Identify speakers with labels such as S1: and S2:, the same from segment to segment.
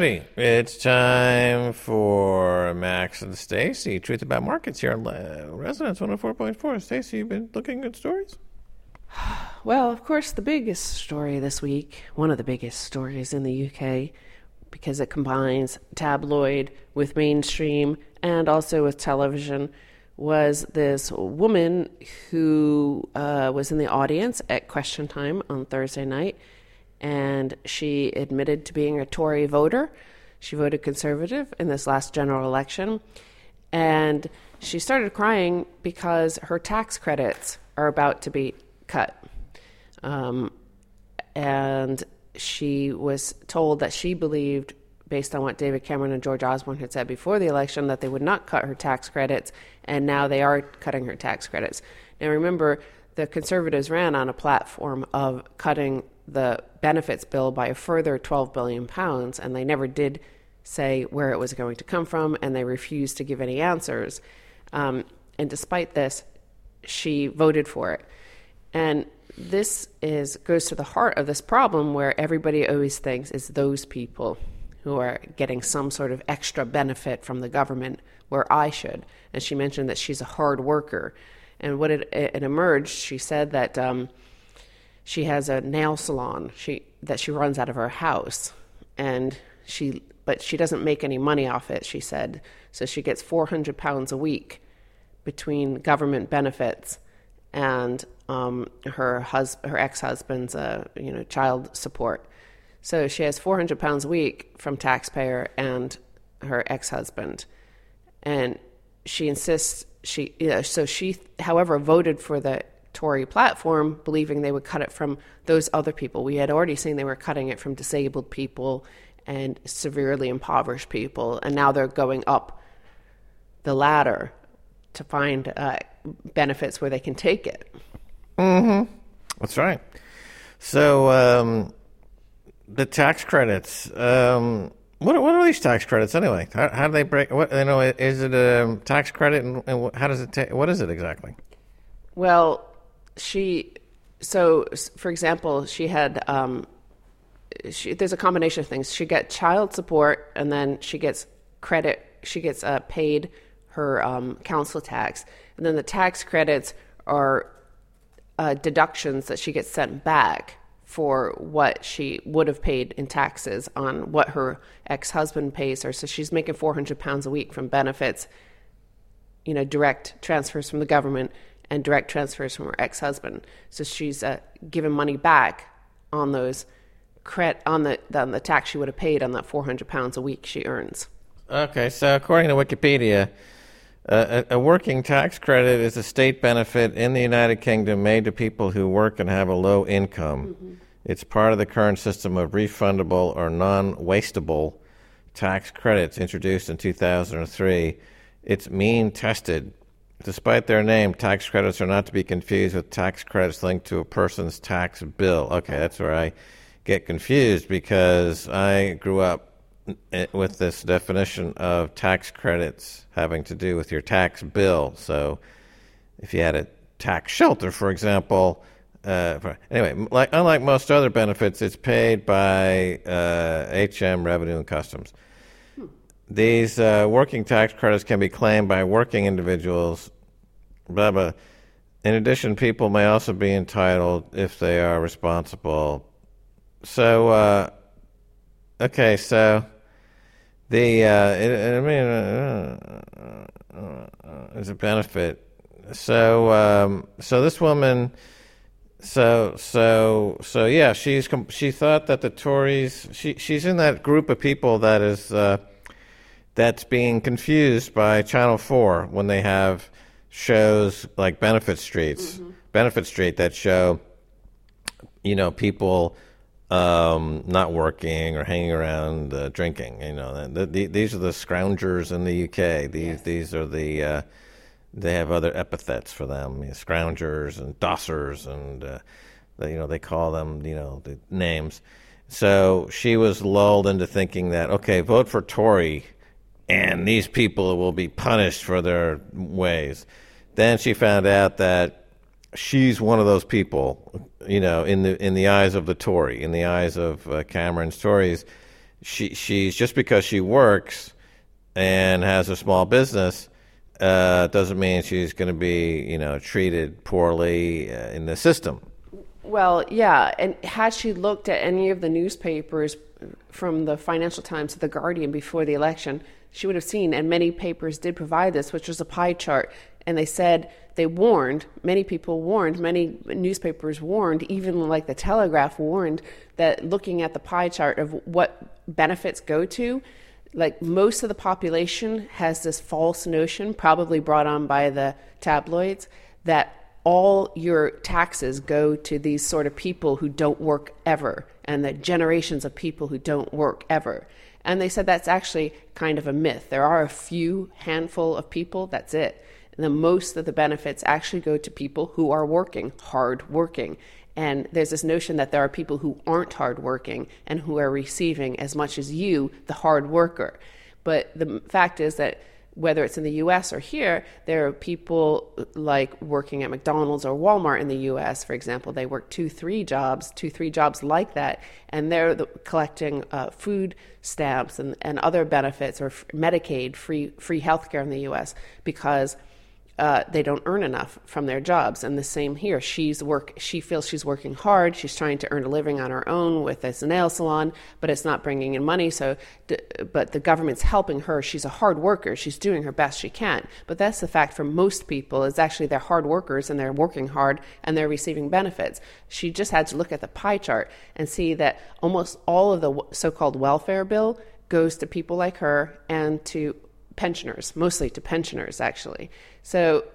S1: righty. It's time for Max and Stacy. Truth About Markets here on Resonance 104.4. Stacy, you've been looking at stories?
S2: Well, of course, the biggest story this week, one of the biggest stories in the UK, because it combines tabloid with mainstream and also with television, was this woman who was in the audience at Question Time on Thursday night, and she admitted to being a Tory voter. She voted Conservative in this last general election, and she started crying because her tax credits are about to be cut. And she was told that she believed, based on what David Cameron and George Osborne had said before the election, that they would not cut her tax credits, and now they are cutting her tax credits. Now remember, the Conservatives ran on a platform of cutting the benefits bill by a further £12 billion, and they never did say where it was going to come from, and they refused to give any answers. And despite this, she voted for it. And this goes to the heart of this problem, where everybody always thinks it's those people who are getting some sort of extra benefit from the government, where I should. And she mentioned that she's a hard worker. And what it emerged, she said that she has a nail salon that she runs out of her house, but she doesn't make any money off it, she said. So she gets £400 a week between government benefits and her ex-husband's child support. So she has £400 a week from taxpayer and her ex-husband, and she insists she, however, voted for the Tory platform, believing they would cut it from those other people. We had already seen they were cutting it from disabled people and severely impoverished people, and now they're going up the ladder to find benefits where they can take it.
S1: Mm-hmm. That's right. So the tax credits. What are these tax credits anyway? How do they break? Is it a tax credit, and how does it? What is it exactly?
S2: Well, for example, she had. There's a combination of things. She got child support, and then she gets credit. She gets paid her council tax, and then the tax credits are deductions that she gets sent back for what she would have paid in taxes on what her ex-husband pays her. So she's making £400 a week from benefits, direct transfers from the government and direct transfers from her ex-husband. So she's given money back on those on the tax she would have paid on that £400 a week she earns.
S1: Okay, so according to Wikipedia, a working tax credit is a state benefit in the United Kingdom made to people who work and have a low income. Mm-hmm. It's part of the current system of refundable or non-wastable tax credits introduced in 2003. It's mean tested. Despite their name, tax credits are not to be confused with tax credits linked to a person's tax bill. Okay, that's where I get confused, because I grew up with this definition of tax credits having to do with your tax bill. So if you had a tax shelter, for example, unlike most other benefits, it's paid by HM Revenue and Customs. These working tax credits can be claimed by working individuals, blah, blah. In addition, people may also be entitled if they are responsible. So, so it's a benefit. So this woman, yeah, she thought that the Tories, she's in that group of people that is that's being confused by Channel 4 when they have shows like Benefit Street that show, people not working or hanging around drinking. These are the scroungers in the UK. These are the they have other epithets for them, scroungers and dossers, and they call them the names. So she was lulled into thinking that, okay, vote for Tory, and these people will be punished for their ways. Then she found out that she's one of those people, in the eyes of the Tory, in the eyes of Cameron's Tories. she's just because she works and has a small business doesn't mean she's going to be, treated poorly in the system.
S2: Well, yeah, and had she looked at any of the newspapers from the Financial Times to the Guardian before the election, she would have seen, and many papers did provide this, which was a pie chart. And they said, they warned, many people warned, many newspapers warned, even like the Telegraph warned, that looking at the pie chart of what benefits go to, like most of the population has this false notion, probably brought on by the tabloids, that all your taxes go to these sort of people who don't work ever, and the generations of people who don't work ever. And they said that's actually kind of a myth. There are a few handful of people, that's it. And the most of the benefits actually go to people who are working, hard working. And there's this notion that there are people who aren't hard working and who are receiving as much as you, the hard worker. But the fact is that whether it's in the U.S. or here, there are people like working at McDonald's or Walmart in the U.S., for example. They work 2-3 jobs like that, and they're collecting food stamps and other benefits or Medicaid, free health care in the U.S. because they don't earn enough from their jobs. And the same here. She feels she's working hard. She's trying to earn a living on her own with this nail salon, but it's not bringing in money. But the government's helping her. She's a hard worker. She's doing her best she can. But that's the fact for most people is actually they're hard workers and they're working hard and they're receiving benefits. She just had to look at the pie chart and see that almost all of the so-called welfare bill goes to people like her and to pensioners, mostly to pensioners, actually. So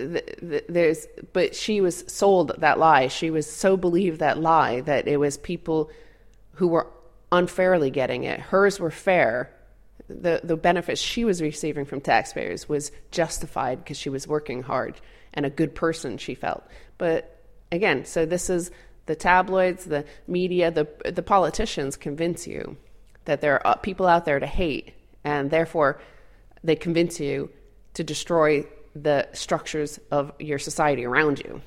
S2: but she was sold that lie. She was so believed that lie that it was people who were unfairly getting it. Hers were fair. The benefits she was receiving from taxpayers was justified because she was working hard and a good person, she felt. But again, so this is the tabloids, the media, the politicians convince you that there are people out there to hate, and therefore they convince you to destroy the structures of your society around you.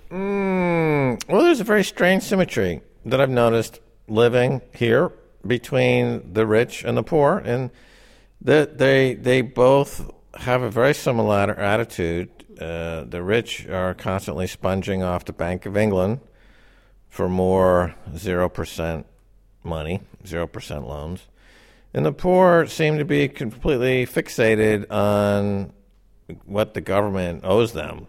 S1: Well, there's a very strange symmetry that I've noticed living here between the rich and the poor, and that they both have a very similar attitude. The rich are constantly sponging off the Bank of England for more 0% money, 0% loans. And the poor seem to be completely fixated on what the government owes them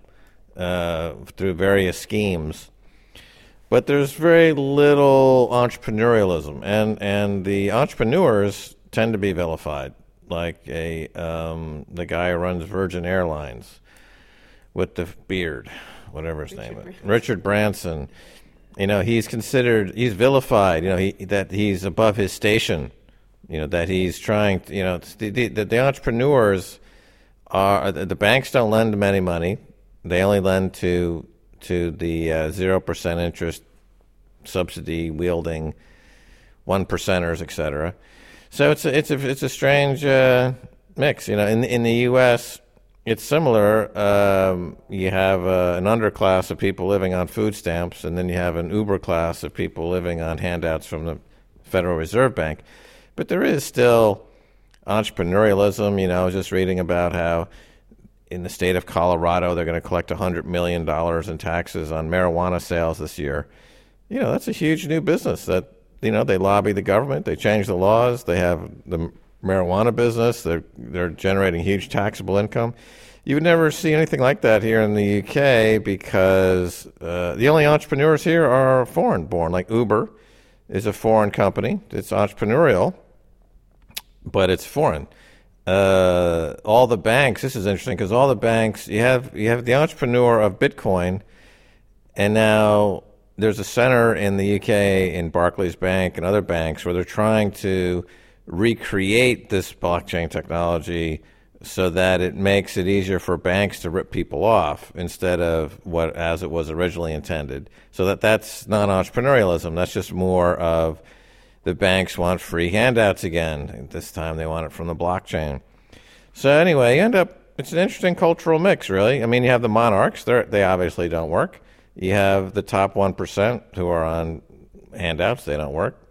S1: through various schemes. But there's very little entrepreneurialism, and the entrepreneurs tend to be vilified, like the guy who runs Virgin Airlines with the beard, whatever his name is, Richard Branson. He's vilified. That he's above his station. That he's trying to, the entrepreneurs the banks don't lend them any money. They only lend to the 0% interest subsidy wielding 1%ers, etc. So it's a strange mix. In the U.S., it's similar. You have an underclass of people living on food stamps, and then you have an uber class of people living on handouts from the Federal Reserve Bank. But there is still entrepreneurialism. I was just reading about how in the state of Colorado they're going to collect $100 million in taxes on marijuana sales this year. That's a huge new business that, they lobby the government, they change the laws, they have the marijuana business, they're generating huge taxable income. You would never see anything like that here in the UK because the only entrepreneurs here are foreign born, like Uber is a foreign company. It's entrepreneurial, but it's foreign. All the banks, this is interesting because all the banks, you have the entrepreneur of Bitcoin, and now there's a center in the UK in Barclays Bank and other banks where they're trying to recreate this blockchain technology so that it makes it easier for banks to rip people off instead of as it was originally intended. So that's not entrepreneurialism. That's just more of the banks want free handouts again. This time they want it from the blockchain. So anyway, you end up, it's an interesting cultural mix, really. You have the monarchs. They obviously don't work. You have the top 1% who are on handouts. They don't work.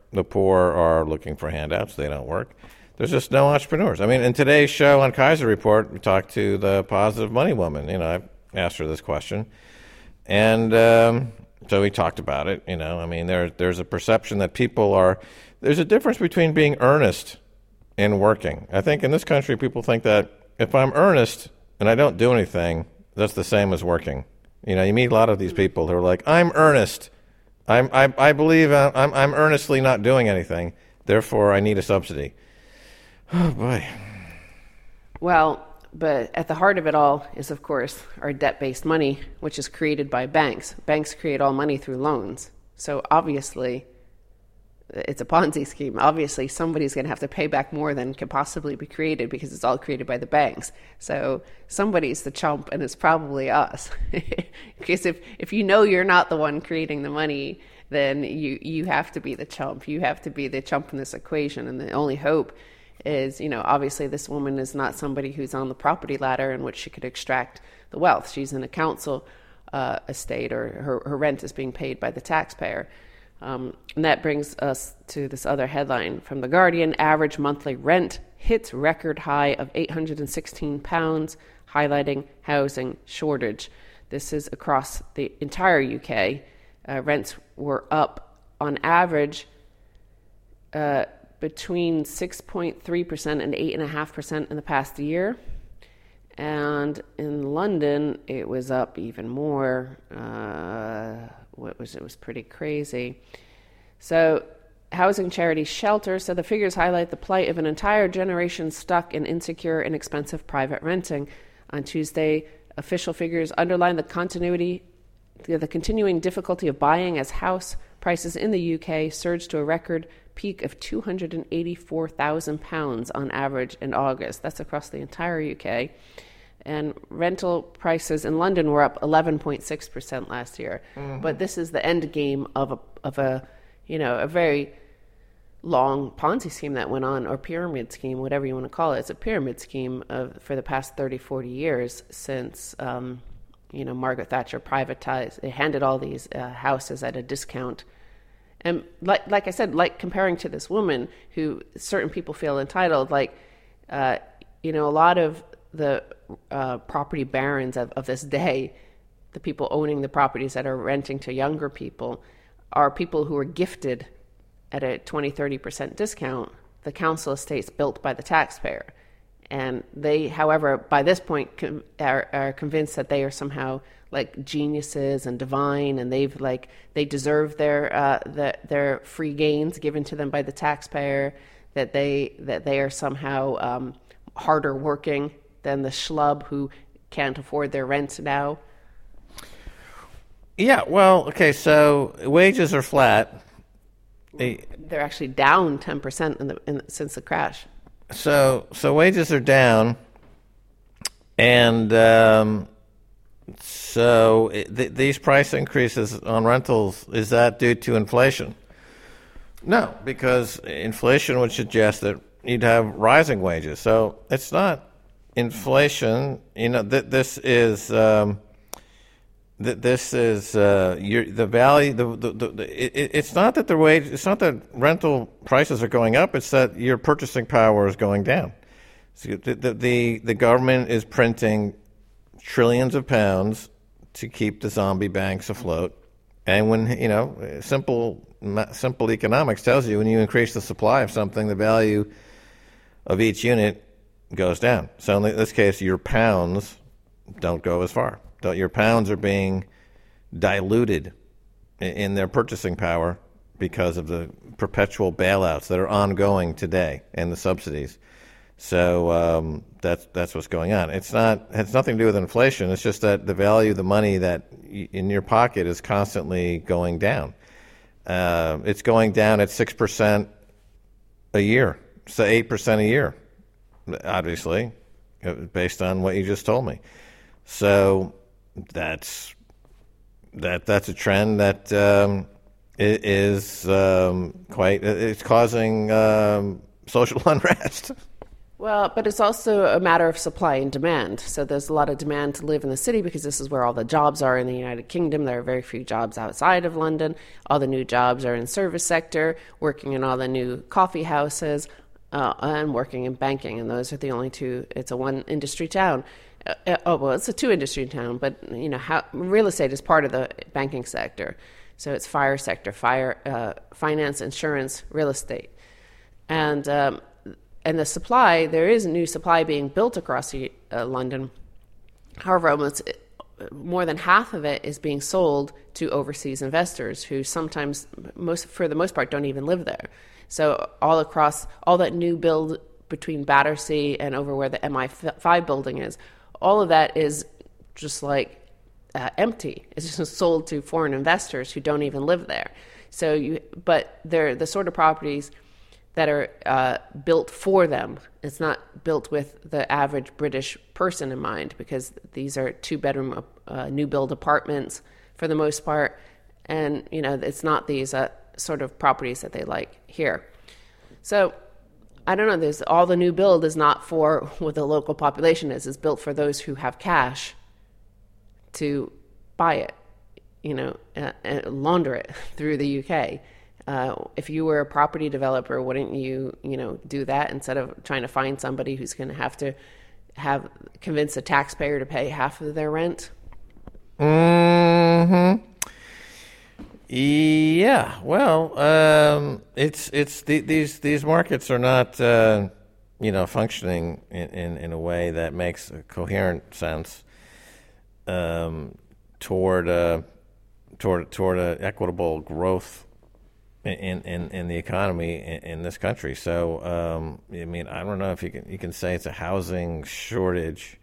S1: The poor are looking for handouts. They don't work. There's just no entrepreneurs. I mean, in today's show on Kaiser Report, we talked to the Positive Money woman. I asked her this question. And so we talked about it. I mean, there's a perception that there's a difference between being earnest and working. I think in this country, people think that if I'm earnest and I don't do anything, that's the same as working. You meet a lot of these people who are like, I'm earnest. I believe I'm earnestly not doing anything. Therefore, I need a subsidy. Oh, boy.
S2: Well, but at the heart of it all is, of course, our debt-based money, which is created by banks. Banks create all money through loans. So obviously, it's a Ponzi scheme. Obviously, somebody's going to have to pay back more than can possibly be created because it's all created by the banks. So somebody's the chump, and it's probably us. Because if you're not the one creating the money, then you have to be the chump. You have to be the chump in this equation, and the only hope is, obviously this woman is not somebody who's on the property ladder in which she could extract the wealth. She's in a council estate, or her rent is being paid by the taxpayer. And that brings us to this other headline from The Guardian. Average monthly rent hits record high of £816, highlighting housing shortage. This is across the entire UK. Rents were up on average between 6.3% and 8.5% in the past year. And in London, it was up even more. It was pretty crazy. So housing charity Shelter said the figures highlight the plight of an entire generation stuck in insecure and expensive private renting. On Tuesday, official figures underlined the continuing difficulty of buying as house prices in the UK surged to a record peak of £284,000 on average in August. That's across the entire UK. And rental prices in London were up 11.6% last year. Mm-hmm. But this is the end game of a very long Ponzi scheme that went on, or pyramid scheme, whatever you want to call it. It's a pyramid scheme for the past 30, 40 years since Margaret Thatcher privatized. It handed all these houses at a discount. And like I said, like comparing to this woman who certain people feel entitled, a lot of the property barons of this day, the people owning the properties that are renting to younger people, are people who are gifted at a 20-30% discount the council estates built by the taxpayer. And they, however, by this point are convinced that they are somehow like geniuses and divine, and they deserve their free gains given to them by the taxpayer, that they are somehow harder working than the schlub who can't afford their rent now.
S1: Yeah, well, okay, so wages are flat.
S2: They're actually down 10% since the crash.
S1: So wages are down, and these price increases on rentals, is that due to inflation? No, because inflation would suggest that you'd have rising wages. So it's not inflation. This is the value. It's not that it's not that rental prices are going up. It's that your purchasing power is going down. So the government is printing trillions of pounds to keep the zombie banks afloat. And when simple economics tells you when you increase the supply of something, the value of each unit goes down. So in this case, your pounds don't go as far. Your pounds are being diluted in their purchasing power because of the perpetual bailouts that are ongoing today and the subsidies. So that's what's going on. It has nothing to do with inflation. It's just that the value of the money that in your pocket is constantly going down. It's going down at 6% a year, so 8% a year, obviously, based on what you just told me. So that's a trend that is it's causing social unrest.
S2: Well, but it's also a matter of supply and demand. So there's a lot of demand to live in the city because this is where all the jobs are in the United Kingdom. There are very few jobs outside of London. All the new jobs are in service sector, working in all the new coffee houses, and working in banking. And those are the only two. It's a one industry town. It's a two industry town, but real estate is part of the banking sector. So it's fire sector, finance, insurance, real estate, and the supply. There is new supply being built across London. However, almost more than half of it is being sold to overseas investors who sometimes, for the most part, don't even live there. So all across all that new build between Battersea and over where the MI5 building is, all of that is just like empty. It's just sold to foreign investors who don't even live there. But they're the sort of properties that are built for them. It's not built with the average British person in mind, because these are 2-bedroom new build apartments for the most part, and it's not these sort of properties that they like here. So I don't know. There's all the new build is not for what the local population is. It's built for those who have cash to buy it, and launder it through the UK. If you were a property developer, wouldn't you, do that instead of trying to find somebody who's going to have convince a taxpayer to pay half of their rent?
S1: Mm-hmm. Yeah. Well, these markets are not functioning in a way that makes a coherent sense toward a equitable growth in the economy in this country. So I don't know if you can say it's a housing shortage.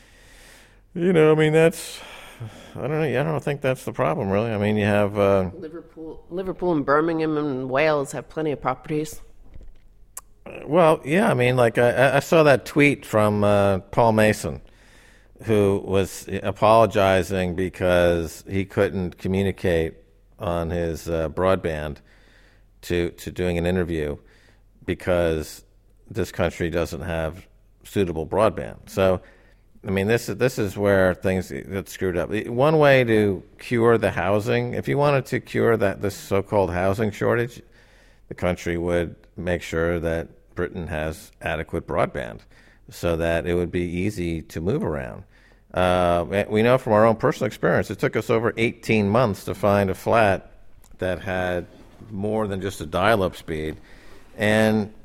S1: That's, I don't know. I don't think that's the problem, really. You have
S2: Liverpool and Birmingham and Wales have plenty of properties.
S1: Well, yeah. I saw that tweet from Paul Mason, who was apologizing because he couldn't communicate on his broadband to doing an interview because this country doesn't have suitable broadband. So, this is where things get screwed up. One way to cure the housing, if you wanted to cure this so-called housing shortage, the country would make sure that Britain has adequate broadband so that it would be easy to move around. We know from our own personal experience, it took us over 18 months to find a flat that had more than just a dial-up speed, and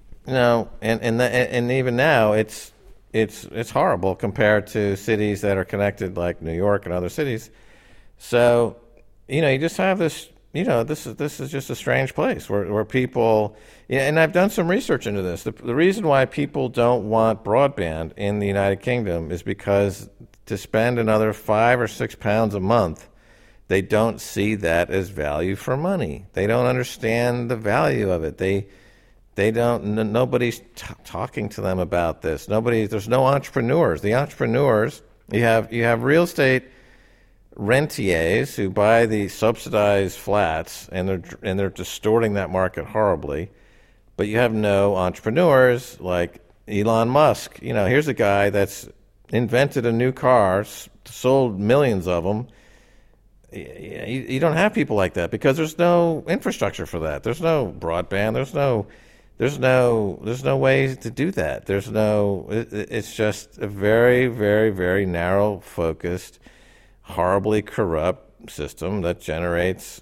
S1: and even now it's horrible compared to cities that are connected like New York and other cities. So you just have this. This is just a strange place where people. And I've done some research into this. The reason why people don't want broadband in the United Kingdom is because to spend another £5 or £6 a month, they don't see that as value for money. They don't understand the value of it. They don't. Nobody's talking to them about this. There's no entrepreneurs. The entrepreneurs, you have real estate rentiers who buy the subsidized flats, and they're distorting that market horribly. But you have no entrepreneurs like Elon Musk. Here's a guy that's invented a new car, sold millions of them. You don't have people like that because there's no infrastructure for that. There's no broadband. There's no way to do that. It's just a very, very, very narrow focused, horribly corrupt system that generates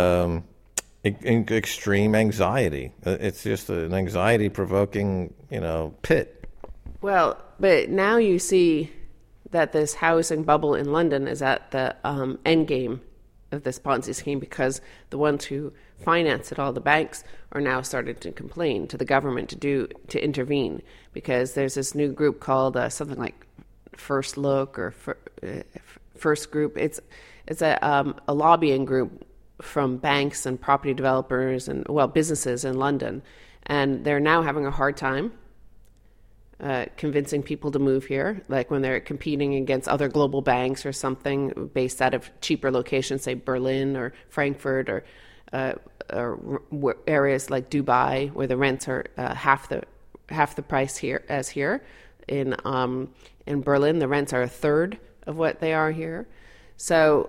S1: extreme anxiety. It's just an anxiety-provoking, pit.
S2: Well, but now you see that this housing bubble in London is at the end game of this Ponzi scheme, because the ones who finance it, all the banks, are now starting to complain to the government to intervene, because there's this new group called something like First Look or First Group. It's a lobbying group from banks and property developers and businesses in London, and they're now having a hard time convincing people to move here, like when they're competing against other global banks or something based out of cheaper locations, say Berlin or Frankfurt or areas like Dubai, where the rents are half the half the price here as here. In Berlin, the rents are a third of what they are here. So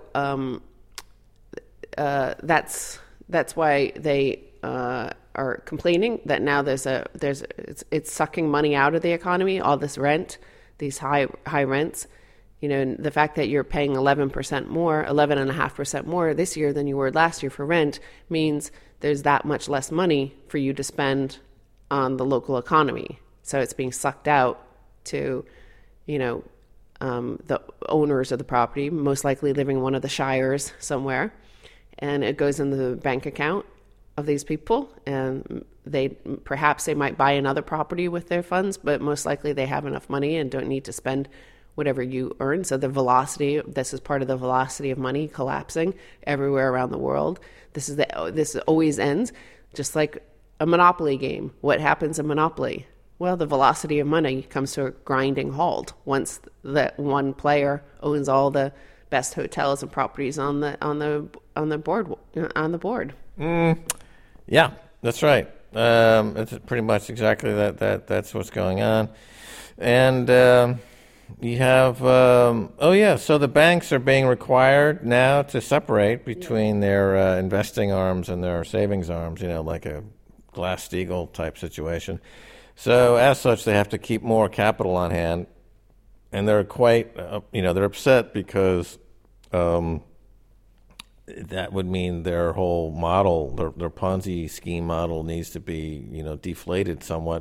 S2: that's why they are complaining that now it's sucking money out of the economy. All this rent, these high rents. And the fact that you're paying 11.5% more this year than you were last year for rent means there's that much less money for you to spend on the local economy. So it's being sucked out to, the owners of the property, most likely living in one of the shires somewhere, and it goes in the bank account of these people, and they might buy another property with their funds, but most likely they have enough money and don't need to spend whatever you earn. So this is part of the velocity of money collapsing everywhere around the world. This always ends just like a Monopoly game. What happens in Monopoly? Well, the velocity of money comes to a grinding halt once that one player owns all the best hotels and properties on the board.
S1: Yeah, that's right. It's pretty much exactly that's what's going on. And you have, so the banks are being required now to separate between their investing arms and their savings arms, like a Glass-Steagall type situation. So as such, they have to keep more capital on hand, and they're quite, they're upset because that would mean their whole model, their Ponzi scheme model needs to be, deflated somewhat.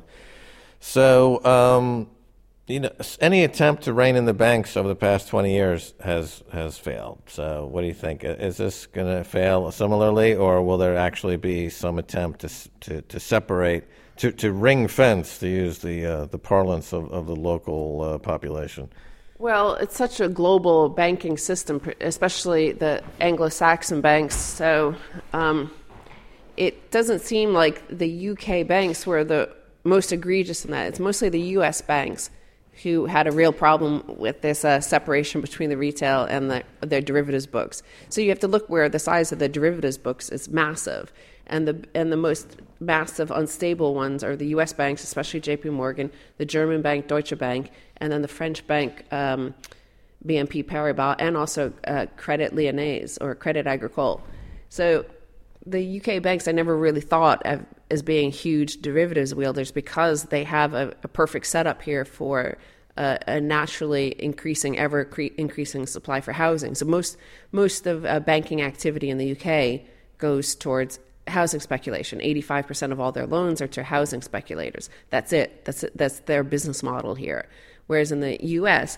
S1: So, any attempt to rein in the banks over the past 20 years has failed. So what do you think? Is this going to fail similarly, or will there actually be some attempt to separate, to ring fence, to use the parlance of the local population?
S2: Well, it's such a global banking system, especially the Anglo-Saxon banks. So it doesn't seem like the UK banks were the most egregious in that. It's mostly the US banks who had a real problem with this separation between the retail and their derivatives books. So you have to look where the size of the derivatives books is massive. And the most massive unstable ones are the U.S. banks, especially J.P. Morgan, the German bank, Deutsche Bank, and then the French bank, BNP Paribas, and also Credit Lyonnais or Credit Agricole. So the UK banks I never really thought of as being huge derivatives wielders because they have a perfect setup here for a naturally increasing supply for housing. So most of banking activity in the UK goes towards housing speculation. 85% of all their loans are to housing speculators. That's it. That's their business model here. Whereas in the U.S.,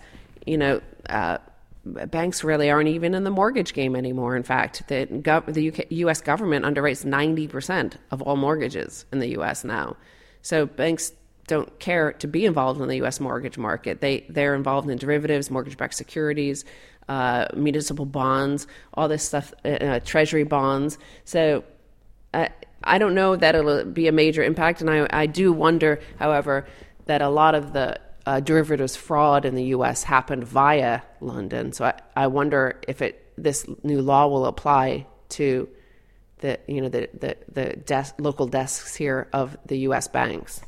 S2: banks really aren't even in the mortgage game anymore. In fact, the U.S. government underwrites 90% of all mortgages in the U.S. now. So banks don't care to be involved in the U.S. mortgage market. They're involved in derivatives, mortgage-backed securities, municipal bonds, all this stuff, treasury bonds. So I don't know that it'll be a major impact, and I do wonder, however, that a lot of the derivatives fraud in the U.S. happened via London. So I wonder if this new law will apply to the local desks here of the U.S. banks.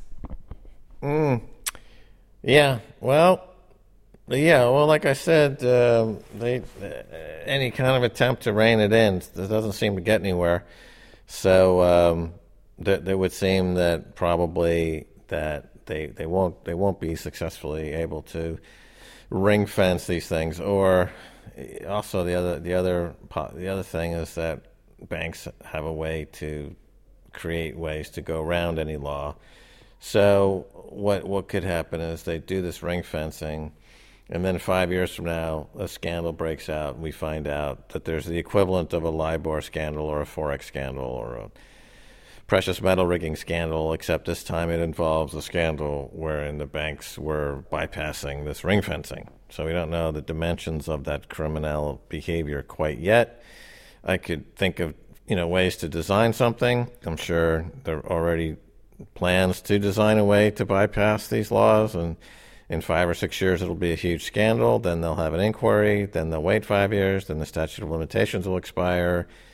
S1: Yeah. Well, like I said, any kind of attempt to rein it in doesn't seem to get anywhere. So there would seem that probably that they won't be successfully able to ring fence these things. Or also the other thing is that banks have a way to create ways to go around any law. So what could happen is they do this ring fencing, and then 5 years from now, a scandal breaks out, and we find out that there's the equivalent of a LIBOR scandal or a Forex scandal or a precious metal rigging scandal, except this time it involves a scandal wherein the banks were bypassing this ring fencing. So we don't know the dimensions of that criminal behavior quite yet. I could think of ways to design something. I'm sure there are already plans to design a way to bypass these laws, and in 5 or 6 years it'll be a huge scandal. Then they'll have an inquiry. Then they'll wait 5 years. Then the statute of limitations will expire.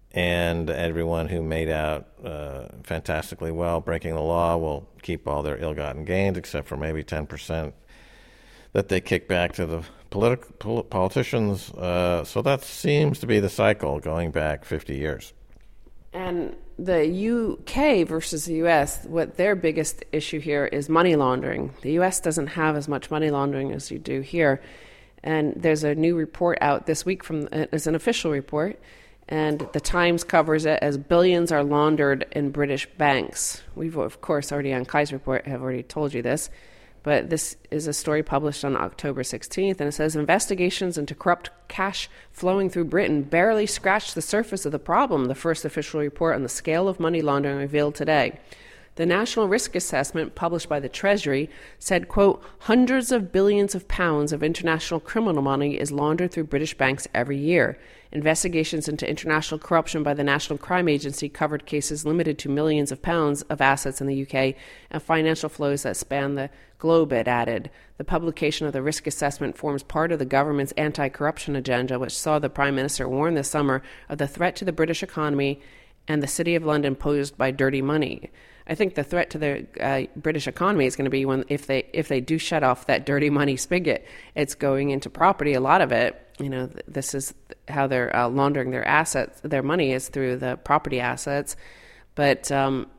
S1: and everyone who made out fantastically well breaking the law will keep all their ill-gotten gains, except for maybe 10% that they kick back to the politicians. So that seems to be the cycle going back 50 years.
S2: And the UK versus the US, what their biggest issue here is money laundering. The US doesn't have as much money laundering as you do here. And there's a new report out this week it's an official report, and the Times covers it as billions are laundered in British banks. We've, of course, already on Kai's report have already told you this, but this is a story published on October 16th, and it says investigations into corrupt cash flowing through Britain barely scratched the surface of the problem, the first official report on the scale of money laundering revealed today. The National Risk Assessment, published by the Treasury, said, quote, hundreds of billions of pounds of international criminal money is laundered through British banks every year. Investigations into international corruption by the National Crime Agency covered cases limited to millions of pounds of assets in the UK and financial flows that span the globe, it added. The publication of the risk assessment forms part of the government's anti-corruption agenda, which saw the Prime Minister warn this summer of the threat to the British economy and the City of London posed by dirty money. I think the threat to the British economy is going to be if they do shut off that dirty money spigot, it's going into property. A lot of it, this is how they're laundering their assets. Their money is through the property assets. But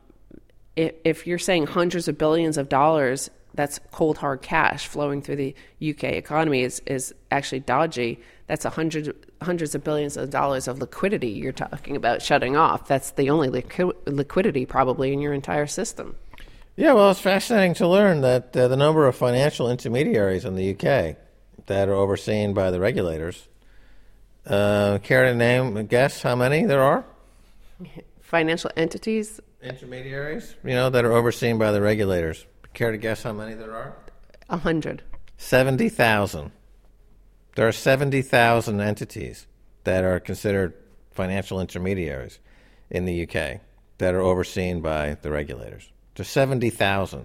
S2: if you're saying hundreds of billions of dollars, that's cold hard cash flowing through the UK economy is actually dodgy. That's hundreds of billions of dollars of liquidity you're talking about shutting off. That's the only liquidity probably in your entire system.
S1: Yeah, well, it's fascinating to learn that the number of financial intermediaries in the UK that are overseen by the regulators. Care to guess how many there are?
S2: Financial entities?
S1: Intermediaries, that are overseen by the regulators. Care to guess how many there are?
S2: 100.
S1: 70,000. There are 70,000 entities that are considered financial intermediaries in the UK that are overseen by the regulators. There's 70,000.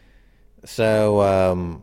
S1: So,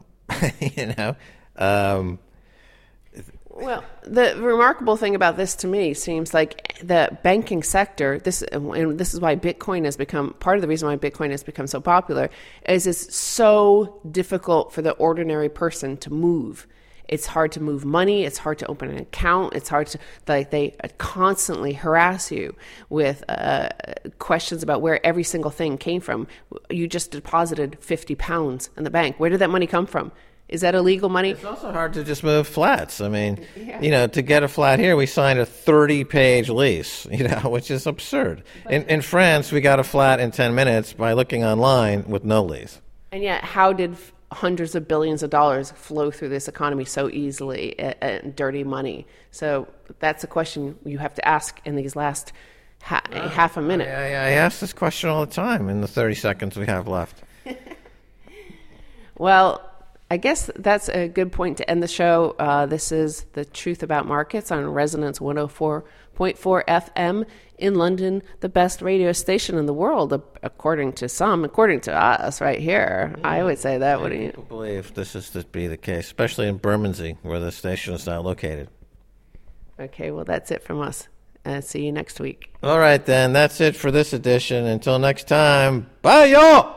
S2: well, the remarkable thing about this to me seems like the banking sector, and this is why Bitcoin has become, part of the reason why Bitcoin has become so popular, is it's so difficult for the ordinary person to move. It's hard to move money. It's hard to open an account. It's hard to, they constantly harass you with questions about where every single thing came from. You just deposited £50 in the bank. Where did that money come from? Is that illegal money?
S1: It's also hard to just move flats. I mean, to get a flat here, we signed a 30-page lease, which is absurd. In France, we got a flat in 10 minutes by looking online with no lease.
S2: And yet, how did hundreds of billions of dollars flow through this economy so easily, dirty money? So that's a question you have to ask in these last half a minute.
S1: I ask this question all the time in the 30 seconds we have left.
S2: Well, I guess that's a good point to end the show. This is The Truth About Markets on Resonance 104.4 FM in London, the best radio station in the world, according to us right here. Yeah. I would say that. Wouldn't you?
S1: People believe this is to be the case, especially in Bermondsey, where the station is now located.
S2: Okay, well, that's it from us. See you next week.
S1: All right, then. That's it for this edition. Until next time, bye, y'all!